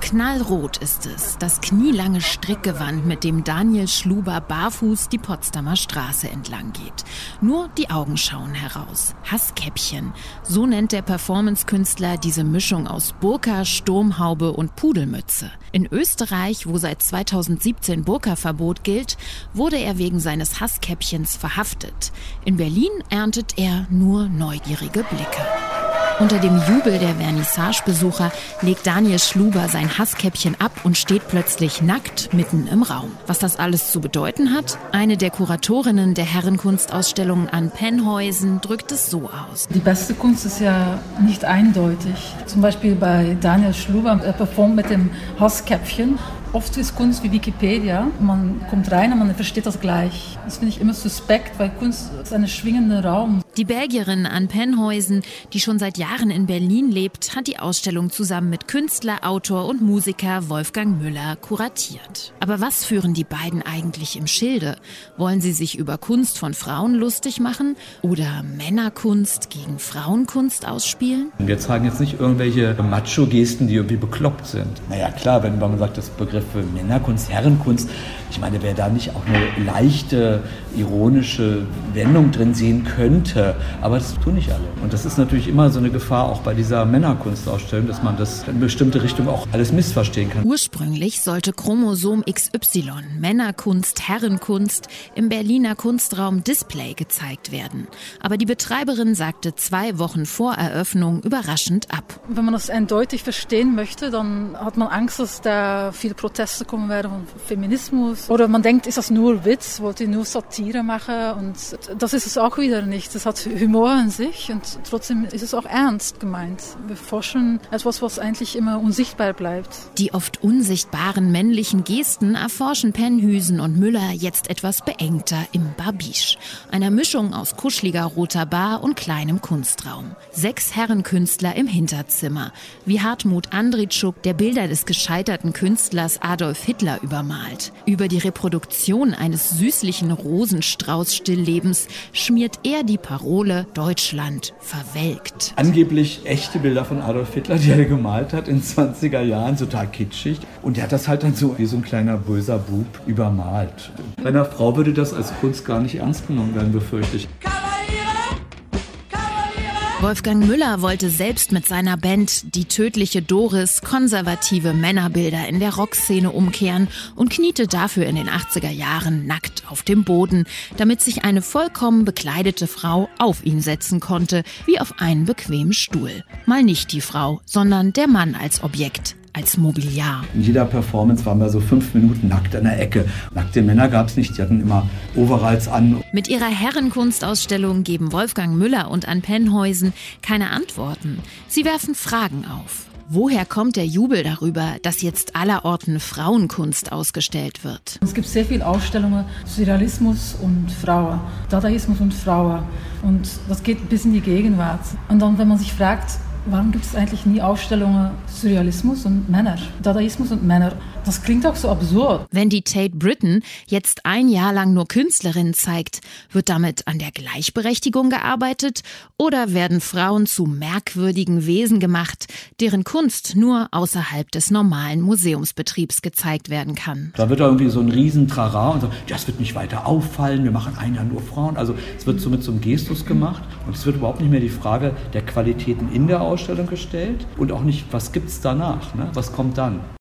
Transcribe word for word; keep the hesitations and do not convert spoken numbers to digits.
Knallrot ist es, das knielange Strickgewand, mit dem Daniel Schluber barfuß die Potsdamer Straße entlang geht. Nur die Augen schauen heraus. Hasskäppchen, so nennt der Performance-Künstler diese Mischung aus Burka, Sturmhaube und Pudelmütze. In Österreich, wo seit zweitausendsiebzehn Burka-Verbot gilt, wurde er wegen seines Hasskäppchens verhaftet. In Berlin erntet er nur neugierige Blicke. Unter dem Jubel der Vernissage-Besucher legt Daniel Schluber sein Hasskäppchen ab und steht plötzlich nackt mitten im Raum. Was das alles zu bedeuten hat? Eine der Kuratorinnen der Herrenkunstausstellung Ann Penhuisen drückt es so aus. Die beste Kunst ist ja nicht eindeutig. Zum Beispiel bei Daniel Schluber, er performt mit dem Hasskäppchen. Oft ist Kunst wie Wikipedia. Man kommt rein und man versteht das gleich. Das finde ich immer suspekt, weil Kunst ist ein schwingender Raum. Die Belgierin Ann Penhuisen, die schon seit Jahren in Berlin lebt, hat die Ausstellung zusammen mit Künstler, Autor und Musiker Wolfgang Müller kuratiert. Aber was führen die beiden eigentlich im Schilde? Wollen sie sich über Kunst von Frauen lustig machen oder Männerkunst gegen Frauenkunst ausspielen? Wir zeigen jetzt nicht irgendwelche Macho-Gesten, die irgendwie bekloppt sind. Naja klar, wenn man sagt, das Begriff für Männerkunst, Herrenkunst, ich meine, wer da nicht auch eine leichte, ironische Wendung drin sehen könnte, aber das tun nicht alle. Und das ist natürlich immer so eine Gefahr auch bei dieser Männerkunstausstellung, dass man das in bestimmte Richtung auch alles missverstehen kann. Ursprünglich sollte Chromosom X Y, Männerkunst, Herrenkunst, im Berliner Kunstraum Display gezeigt werden. Aber die Betreiberin sagte zwei Wochen vor Eröffnung überraschend ab. Wenn man das eindeutig verstehen möchte, dann hat man Angst, dass da viele Proteste kommen werden von Feminismus. Oder man denkt, ist das nur Witz, wollt ihr nur Satire machen? Und das ist es auch wieder nicht. Das hat Humor in sich und trotzdem ist es auch ernst gemeint. Wir forschen etwas, was eigentlich immer unsichtbar bleibt. Die oft unsichtbaren männlichen Gesten erforschen Penhuisen und Müller jetzt etwas beengter im Barbiche. Einer Mischung aus kuscheliger roter Bar und kleinem Kunstraum. Sechs Herrenkünstler im Hinterzimmer. Wie Hartmut Andritschuk, der Bilder des gescheiterten Künstlers Adolf Hitler übermalt. Über die Reproduktion eines süßlichen Rosenstrauß-Stilllebens schmiert er die Parole Deutschland verwelkt. Angeblich echte Bilder von Adolf Hitler, die er gemalt hat in den zwanziger Jahren, total kitschig. Und er hat das halt dann so wie so ein kleiner böser Bub übermalt. Bei einer Frau würde das als Kunst gar nicht ernst genommen werden, befürchte ich. Wolfgang Müller wollte selbst mit seiner Band Die tödliche Doris konservative Männerbilder in der Rockszene umkehren und kniete dafür in den achtziger Jahren nackt auf dem Boden, damit sich eine vollkommen bekleidete Frau auf ihn setzen konnte, wie auf einen bequemen Stuhl. Mal nicht die Frau, sondern der Mann als Objekt. Als Mobiliar. In jeder Performance waren wir so fünf Minuten nackt an der Ecke. Nackte Männer gab es nicht, die hatten immer Overalls an. Mit ihrer Herrenkunstausstellung geben Wolfgang Müller und Ann Penhuisen keine Antworten. Sie werfen Fragen auf. Woher kommt der Jubel darüber, dass jetzt allerorten Frauenkunst ausgestellt wird? Es gibt sehr viele Ausstellungen, Surrealismus und Frauen, Dadaismus und Frauen. Und das geht bis in die Gegenwart. Und dann, wenn man sich fragt, warum gibt es eigentlich nie Ausstellungen Surrealismus und Männer, Dadaismus und Männer? Das klingt auch so absurd. Wenn die Tate Britain jetzt ein Jahr lang nur Künstlerinnen zeigt, wird damit an der Gleichberechtigung gearbeitet oder werden Frauen zu merkwürdigen Wesen gemacht, deren Kunst nur außerhalb des normalen Museumsbetriebs gezeigt werden kann? Da wird da irgendwie so ein Riesentrara und so, das wird nicht weiter auffallen, wir machen ein Jahr nur Frauen. Also es wird so mit so einem Gestus gemacht und es wird überhaupt nicht mehr die Frage der Qualitäten in der Ausstellung gestellt und auch nicht, was gibt's danach, ne? Was kommt dann?